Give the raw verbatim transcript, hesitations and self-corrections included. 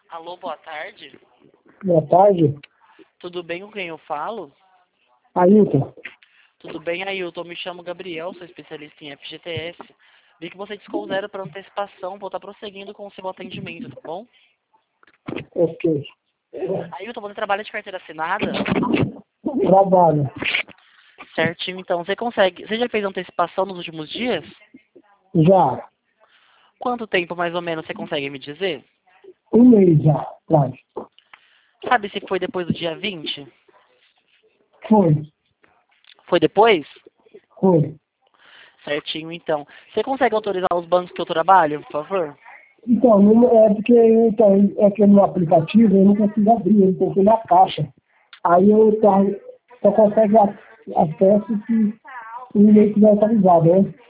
Alô, boa tarde. Boa tarde. Tudo bem com quem eu falo? Ailton. Tudo bem, Ailton? Me chamo Gabriel, sou especialista em F G T S. Vi que você discou zero para antecipação, vou estar prosseguindo com o seu atendimento, tá bom? Ok. Ailton, você trabalha de carteira assinada? Trabalho. Certinho, então. Você consegue... Você já fez antecipação nos últimos dias? Já. Quanto tempo, mais ou menos, você consegue me dizer? Um mês já. Atrás. Sabe se foi depois do dia vinte? Foi. Foi depois? Foi. Certinho, então. Você consegue autorizar os bancos que eu trabalho, por favor? Então, não- é porque então, é que no aplicativo eu não consigo abrir, eu coloquei na caixa. Aí eu tá, só consegue a- acesso se o e-mail estiver atualizado, né?